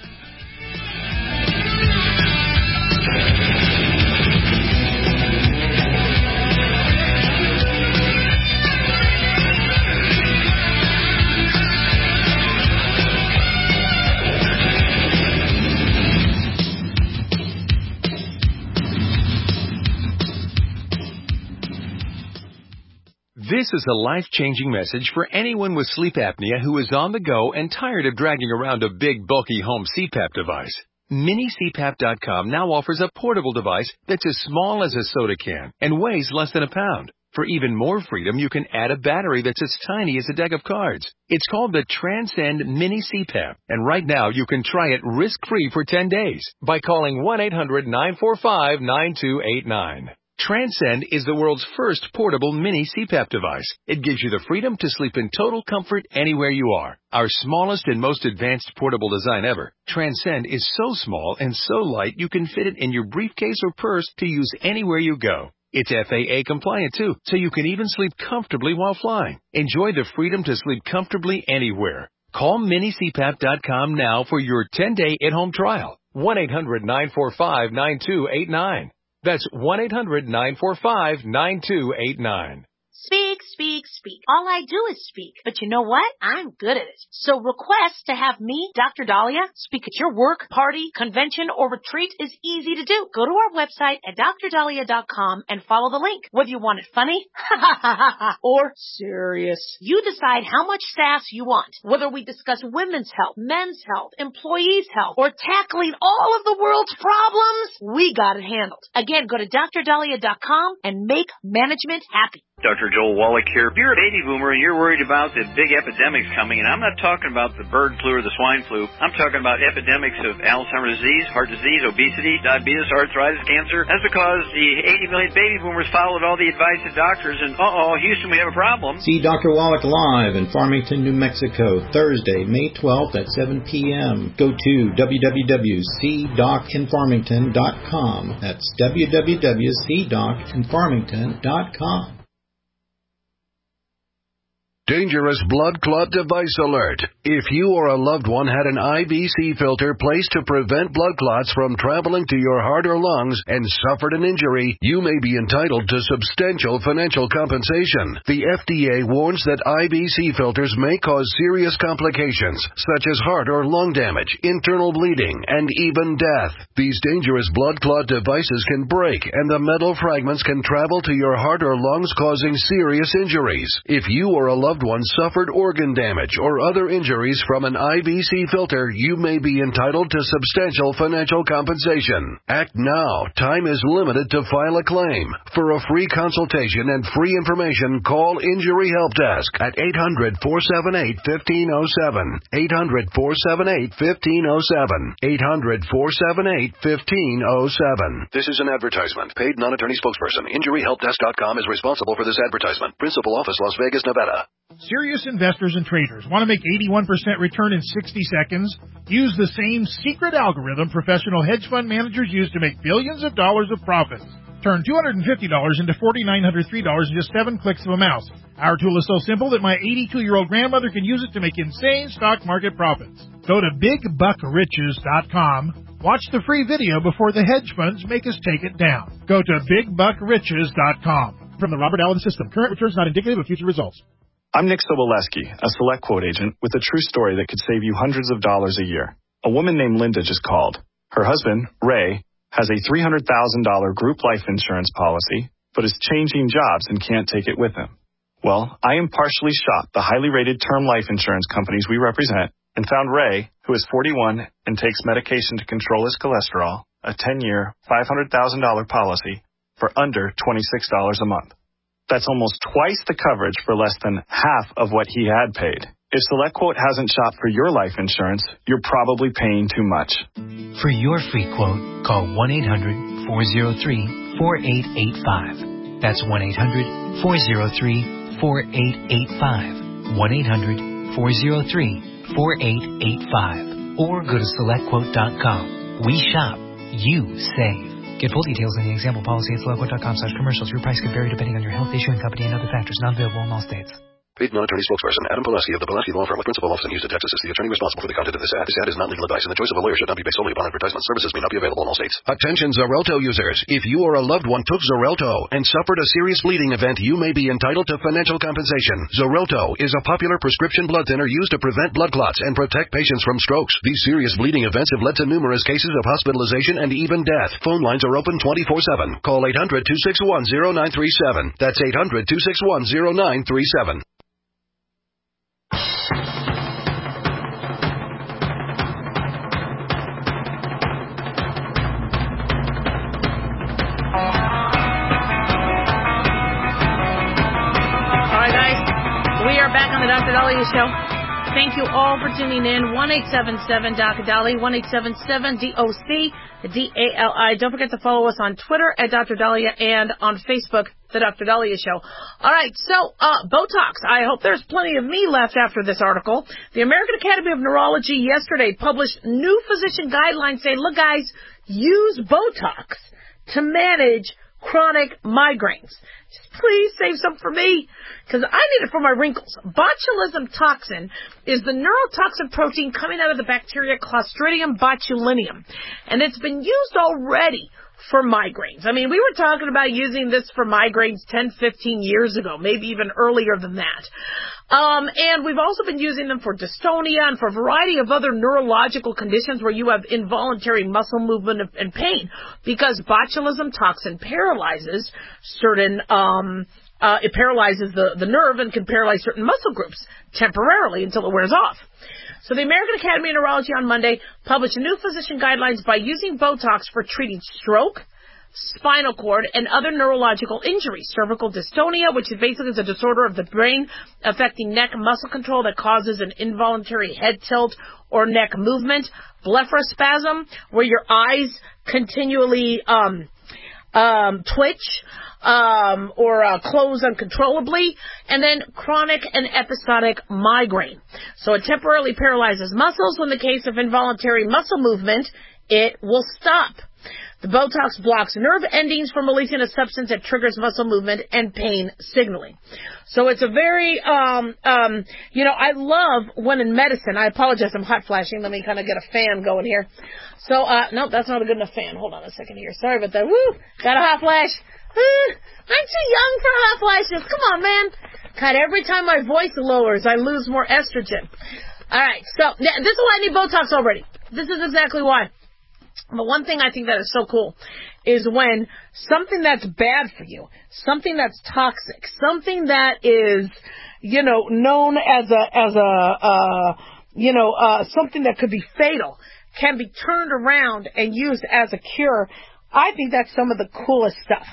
S18: This is a life-changing message for anyone with sleep apnea who is on the go and tired of dragging around a big, bulky home C PAP device. Mini C PAP dot com now offers a portable device that's as small as a soda can and weighs less than a pound. For even more freedom, you can add a battery that's as tiny as a deck of cards. It's called the Transcend Mini C PAP, and right now you can try it risk-free for ten days by calling one eight hundred nine four five nine two eight nine. Transcend is the world's first portable mini C PAP device. It gives you the freedom to sleep in total comfort anywhere you are. Our smallest and most advanced portable design ever, Transcend is so small and so light you can fit it in your briefcase or purse to use anywhere you go. It's F A A compliant too, so you can even sleep comfortably while flying. Enjoy the freedom to sleep comfortably anywhere. Call Mini C PAP dot com now for your ten-day at-home trial. one eight hundred nine four five nine two eight nine. That's one eight hundred nine four five nine two eight nine.
S5: Speak, speak, speak. All I do is speak. But you know what? I'm good at it. So request to have me, Doctor Dahlia, speak at your work, party, convention, or retreat is easy to do. Go to our website at dr dahlia dot com and follow the link. Whether you want it funny or serious, you decide how much sass you want. Whether we discuss women's health, men's health, employees' health, or tackling all of the world's problems, we got it handled. Again, go to dr dahlia dot com and make management happy.
S19: Doctor Joel Wallach here. If you're a baby boomer and you're worried about the big epidemics coming, and I'm not talking about the bird flu or the swine flu, I'm talking about epidemics of Alzheimer's disease, heart disease, obesity, diabetes, arthritis, cancer. That's because the eighty million baby boomers followed all the advice of doctors, and uh-oh, Houston, we have a problem.
S20: See Doctor Wallach live in Farmington, New Mexico, Thursday, May twelfth at seven p.m. Go to w w w dot c doc in farmington dot com. That's w w w dot c doc in farmington dot com.
S21: Dangerous blood clot device alert. If you or a loved one had an I V C filter placed to prevent blood clots from traveling to your heart or lungs and suffered an injury, you may be entitled to substantial financial compensation. The F D A warns that I V C filters may cause serious complications, such as heart or lung damage, internal bleeding, and even death. These dangerous blood clot devices can break, and the metal fragments can travel to your heart or lungs, causing serious injuries. If you or a loved one suffered organ damage or other injuries from an I V C filter, you may be entitled to substantial financial compensation. Act now. Time is limited to file a claim. For a free consultation and free information, call Injury Help Desk at eight hundred, four seven eight, one five zero seven. eight hundred, four seven eight, one five zero seven. eight hundred, four seven eight, one five zero seven.
S22: This is an advertisement. Paid non-attorney spokesperson. Injury Help Desk dot com is responsible for this advertisement. Principal office, Las Vegas, Nevada.
S23: Serious investors and traders want to make eighty-one percent return in sixty seconds? Use the same secret algorithm professional hedge fund managers use to make billions of dollars of profits. Turn two hundred fifty dollars into four thousand nine hundred three dollars in just seven clicks of a mouse. Our tool is so simple that my eighty-two-year-old grandmother can use it to make insane stock market profits. Go to big buck riches dot com. Watch the free video before the hedge funds make us take it down. Go to big buck riches dot com. From the Robert Allen System, current returns not indicative of future results.
S24: I'm Nick Soboleski, a Select Quote agent with a true story that could save you hundreds of dollars a year. A woman named Linda just called. Her husband, Ray, has a three hundred thousand dollars group life insurance policy, but is changing jobs and can't take it with him. Well, I impartially shopped the highly rated term life insurance companies we represent and found Ray, who is forty-one and takes medication to control his cholesterol, a ten-year, five hundred thousand dollars policy for under twenty-six dollars a month. That's almost twice the coverage for less than half of what he had paid. If SelectQuote hasn't shopped for your life insurance, you're probably paying too much.
S25: For your free quote, call one eight hundred, four oh three, four eight eight five. That's one eight hundred, four oh three, four eight eight five. one eight hundred, four oh three, four eight eight five. Or go to select quote dot com. We shop. You save. Get full details in the example policy at select quote dot com slash commercials. Your price could vary depending on your health, issuing company, and other factors. Not available in all states.
S22: Paid non-attorney spokesperson Adam Pulaski of the Pulaski Law Firm with principal office in Houston, Texas, is the attorney responsible for the content of this ad. This ad is not legal advice, and the choice of a lawyer should not be based solely upon advertisement. Services may not be available in all states.
S21: Attention Xarelto users. If you or a loved one took Xarelto and suffered a serious bleeding event, you may be entitled to financial compensation. Xarelto is a popular prescription blood thinner used to prevent blood clots and protect patients from strokes. These serious bleeding events have led to numerous cases of hospitalization and even death. Phone lines are open twenty-four seven. Call eight hundred, two six one, zero nine three seven. That's eight hundred, two six one, zero nine three seven.
S4: The Doctor Dahlia Show. Thank you all for tuning in. one eight seven seven Doctor Dahlia, one eight seven seven D O C D A L I. Don't forget to follow us on Twitter at Doctor Dahlia and on Facebook, The Doctor Dahlia Show. All right, so uh, Botox. I hope there's plenty of me left after this article. The American Academy of Neurology yesterday published new physician guidelines saying, look, guys, use Botox to manage chronic migraines. Please save some for me, because I need it for my wrinkles. Botulism toxin is the neurotoxin protein coming out of the bacteria Clostridium botulinum, and it's been used already for migraines. I mean, we were talking about using this for migraines ten, fifteen years ago, maybe even earlier than that. Um, and we've also been using them for dystonia and for a variety of other neurological conditions where you have involuntary muscle movement and pain, because botulism toxin paralyzes certain, um, uh, it paralyzes the, the nerve and can paralyze certain muscle groups temporarily until it wears off. So the American Academy of Neurology on Monday published new physician guidelines by using Botox for treating stroke, spinal cord, and other neurological injuries. Cervical dystonia, which is basically is a disorder of the brain affecting neck muscle control that causes an involuntary head tilt or neck movement. Blepharospasm, where your eyes continually um, um, twitch um, or uh, close uncontrollably. And then chronic and episodic migraine. So it temporarily paralyzes muscles. In the case of involuntary muscle movement, it will stop. The Botox blocks nerve endings from releasing a substance that triggers muscle movement and pain signaling. So it's a very, um, um, you know, I love when in medicine, I apologize, I'm hot flashing. Let me kind of get a fan going here. So, uh, no, that's not a good enough fan. Hold on a second here. Sorry about that. Woo! Got a hot flash. Uh, I'm too young for hot flashes. Come on, man. God, every time my voice lowers, I lose more estrogen. All right, so yeah, this is why I need Botox already. This is exactly why. But one thing I think that is so cool is when something that's bad for you, something that's toxic, something that is, you know, known as a, as a, uh, you know, uh, something that could be fatal can be turned around and used as a cure. I think that's some of the coolest stuff.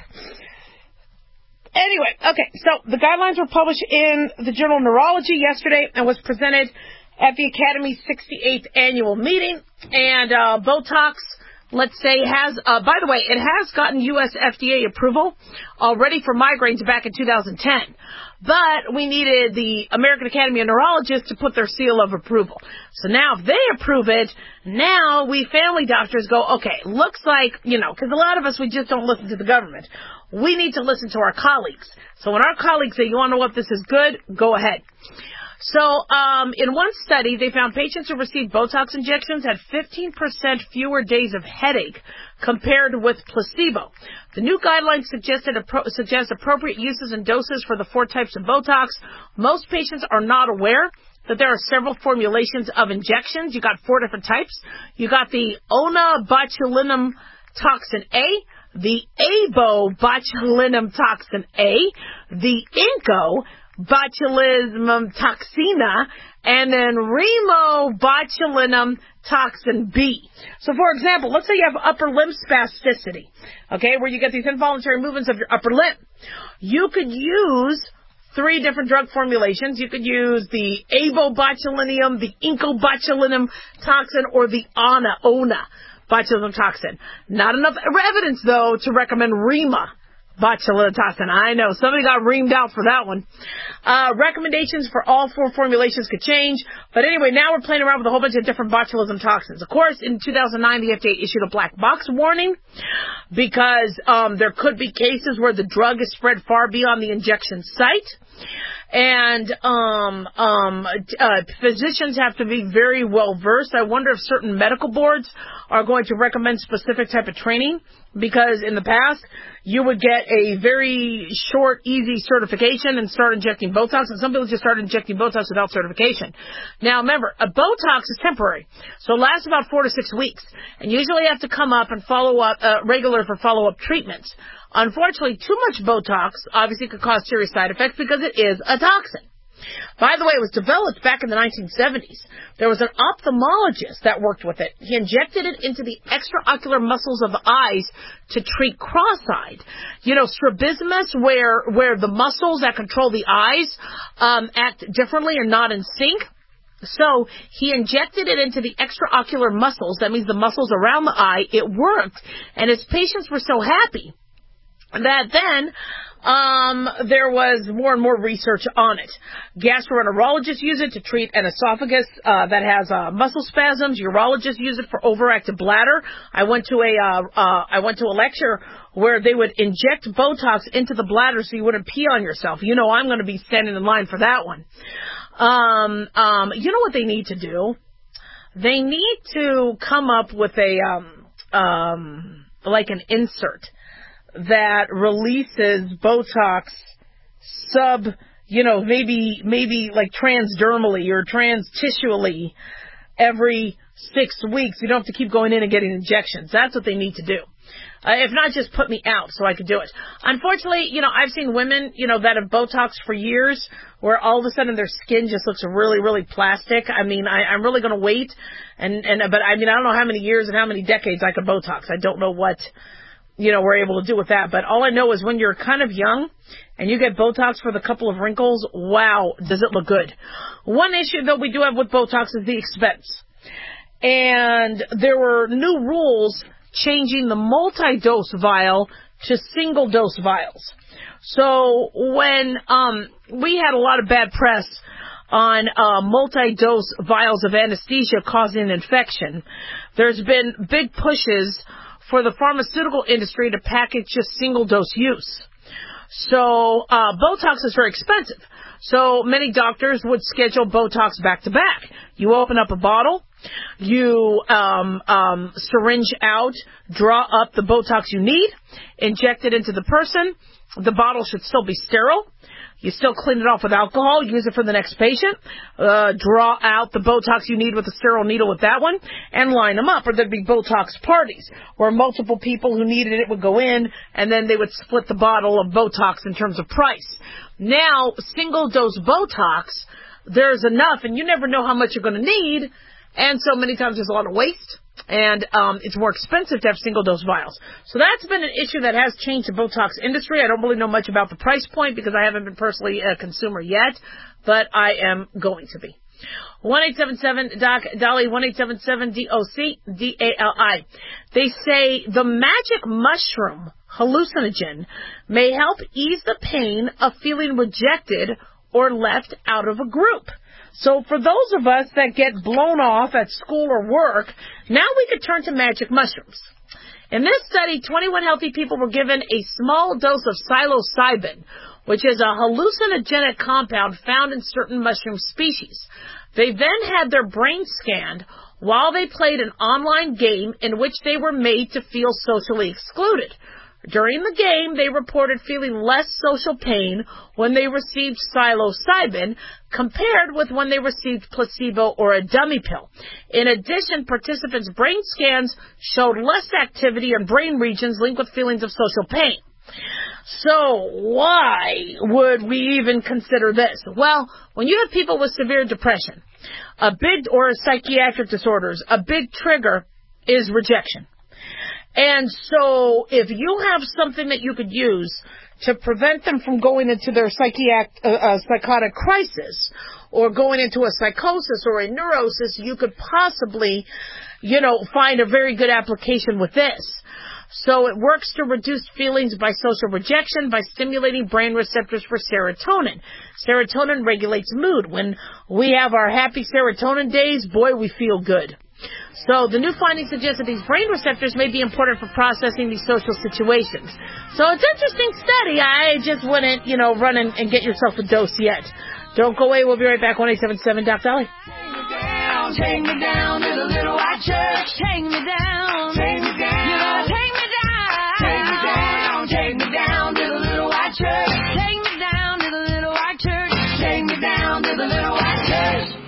S4: Anyway, okay, so the guidelines were published in the Journal Neurology yesterday and was presented at the Academy's sixty-eighth annual meeting. And uh, Botox, let's say, has, uh, by the way, it has gotten U S F D A approval already for migraines back in two thousand ten. But we needed the American Academy of Neurologists to put their seal of approval. So now if they approve it, now we family doctors go, okay, looks like, you know, because a lot of us, we just don't listen to the government. We need to listen to our colleagues. So when our colleagues say, you want to know what this is good, go ahead. So, um, in one study, they found patients who received Botox injections had fifteen percent fewer days of headache compared with placebo. The new guidelines suggested appro- suggest appropriate uses and doses for the four types of Botox. Most patients are not aware that there are several formulations of injections. You got four different types. You got the Ona botulinum toxin A, the Abo botulinum toxin A, the Inco botulinum toxina, and then Remo botulinum toxin B. So, for example, let's say you have upper limb spasticity, okay, where you get these involuntary movements of your upper limb. You could use three different drug formulations. You could use the abobotulinum, the incobotulinum toxin, or the Ona, Ona botulinum toxin. Not enough evidence, though, to recommend Rema botulinum toxin. I know. Somebody got reamed out for that one. Uh, recommendations for all four formulations could change. But anyway, now we're playing around with a whole bunch of different botulism toxins. Of course, in two thousand nine, the F D A issued a black box warning because um, there could be cases where the drug is spread far beyond the injection site. And um, um, uh, physicians have to be very well versed. I wonder if certain medical boards are going to recommend specific type of training, because in the past you would get a very short, easy certification and start injecting Botox, and some people just start injecting Botox without certification. Now remember, a Botox is temporary, so it lasts about four to six weeks, and usually you have to come up and follow up uh, regular for follow-up treatments. Unfortunately, too much Botox obviously could cause serious side effects because it is a toxin. By the way, it was developed back in the nineteen seventies. There was an ophthalmologist that worked with it. He injected it into the extraocular muscles of the eyes to treat cross-eyed. You know, strabismus, where where the muscles that control the eyes um, act differently and not in sync. So he injected it into the extraocular muscles. That means the muscles around the eye. It worked, and his patients were so happy that then um, there was more and more research on it. Gastroenterologists use it to treat an esophagus uh, that has uh, muscle spasms. Urologists use it for overactive bladder. I went to a uh, uh, I went to a lecture where they would inject Botox into the bladder so you wouldn't pee on yourself. You know I'm going to be standing in line for that one. Um, um, you know what they need to do? They need to come up with a um, um, like an insert that releases Botox sub, you know, maybe maybe like transdermally or transtisually every six weeks. You don't have to keep going in and getting injections. That's what they need to do. Uh, if not, just put me out so I could do it. Unfortunately, you know, I've seen women, you know, that have Botox for years where all of a sudden their skin just looks really, really plastic. I mean, I, I'm really going to wait. And, and, but I mean, I don't know how many years and how many decades I could Botox. I don't know what, you know, we're able to do with that. But all I know is when you're kind of young and you get Botox for the couple of wrinkles, wow, does it look good. One issue, though, we do have with Botox is the expense. And there were new rules changing the multi-dose vial to single-dose vials. So when um, we had a lot of bad press on uh, multi-dose vials of anesthesia causing infection, there's been big pushes for the pharmaceutical industry to package just single-dose use. So uh, Botox is very expensive. So many doctors would schedule Botox back-to-back. You open up a bottle, you um, um, syringe out, draw up the Botox you need, inject it into the person. The bottle should still be sterile. You still clean it off with alcohol, use it for the next patient, uh, draw out the Botox you need with a sterile needle with that one, and line them up. Or there'd be Botox parties where multiple people who needed it would go in, and then they would split the bottle of Botox in terms of price. Now, single-dose Botox, there's enough, and you never know how much you're going to need, and so many times there's a lot of waste. And um, it's more expensive to have single-dose vials. So that's been an issue that has changed the Botox industry. I don't really know much about the price point because I haven't been personally a consumer yet, but I am going to be. one eight seven seven D O C, Dolly, one eight seven seven D O C, D A L I. They say the magic mushroom hallucinogen may help ease the pain of feeling rejected or left out of a group. So for those of us that get blown off at school or work, now we could turn to magic mushrooms. In this study, twenty-one healthy people were given a small dose of psilocybin, which is a hallucinogenic compound found in certain mushroom species. They then had their brain scanned while they played an online game in which they were made to feel socially excluded. During the game, they reported feeling less social pain when they received psilocybin compared with when they received placebo or a dummy pill. In addition, participants' brain scans showed less activity in brain regions linked with feelings of social pain. So why would we even consider this? Well, when you have people with severe depression, a big, or psychiatric disorders, a big trigger is rejection. And so if you have something that you could use to prevent them from going into their psychiac- uh, uh, psychotic crisis or going into a psychosis or a neurosis, you could possibly, you know, find a very good application with this. So it works to reduce feelings by social rejection by stimulating brain receptors for serotonin. Serotonin regulates mood. When we have our happy serotonin days, boy, we feel good. So the new findings suggest that these brain receptors may be important for processing these social situations. So it's an interesting study. I just wouldn't, you know, run and, and get yourself a dose yet. Don't go away. We'll be right back. one eight seven seven Doc Dolly.
S3: Take me down to the little white church. Take me down. Take me down. You know, take me down. Take me down. Take me down to the little white church. Take me down to the little white church. Take me down to the little white church.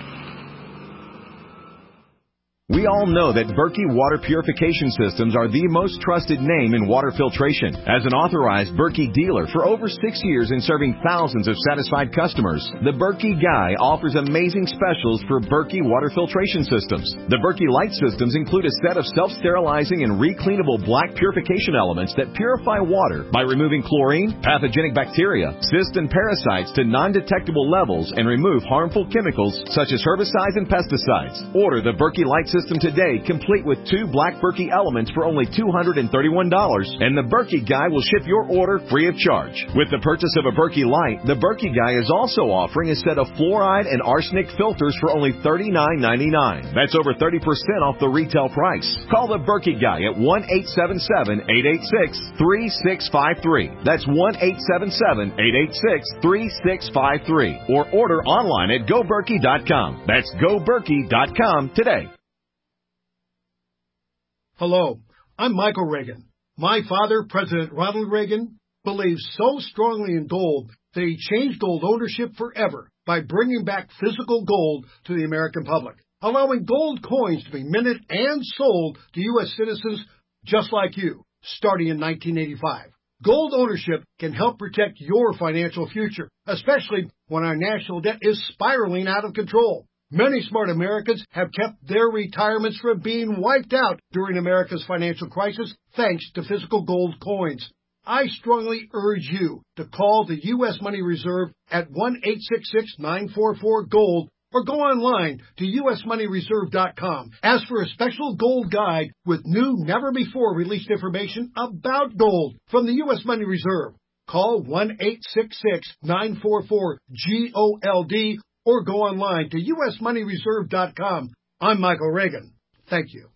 S1: We all know that Berkey Water Purification Systems are the most trusted name in water filtration. As an authorized Berkey dealer for over six years and serving thousands of satisfied customers, the Berkey Guy offers amazing specials for Berkey Water Filtration Systems. The Berkey Light Systems include a set of self-sterilizing and recleanable black purification elements that purify water by removing chlorine, pathogenic bacteria, cysts, and parasites to non-detectable levels and remove harmful chemicals such as herbicides and pesticides. Order the Berkey Light Systems system today, complete with two Black Berkey elements for only two hundred thirty-one dollars, and the Berkey Guy will ship your order free of charge. With the purchase of a Berkey Light, the Berkey Guy is also offering a set of fluoride and arsenic filters for only thirty-nine ninety-nine. That's over thirty percent off the retail price. Call the Berkey Guy at one eight seven seven, eight eight six, three six five three. That's one eight seven seven, eight eight six, three six five three. Or order online at go berkey dot com. That's go berkey dot com today.
S6: Hello, I'm Michael Reagan. My father, President Ronald Reagan, believes so strongly in gold that he changed gold ownership forever by bringing back physical gold to the American public, allowing gold coins to be minted and sold to U S citizens just like you, starting in nineteen eighty-five. Gold ownership can help protect your financial future, especially when our national debt is spiraling out of control. Many smart Americans have kept their retirements from being wiped out during America's financial crisis thanks to physical gold coins. I strongly urge you to call the U S Money Reserve at one eight six six, nine four four, GOLD or go online to U S money reserve dot com. Ask for a special gold guide with new, never-before-released information about gold from the U S Money Reserve. Call one eight six six, nine four four, GOLD or go online to U S money reserve dot com. I'm Michael Reagan. Thank you.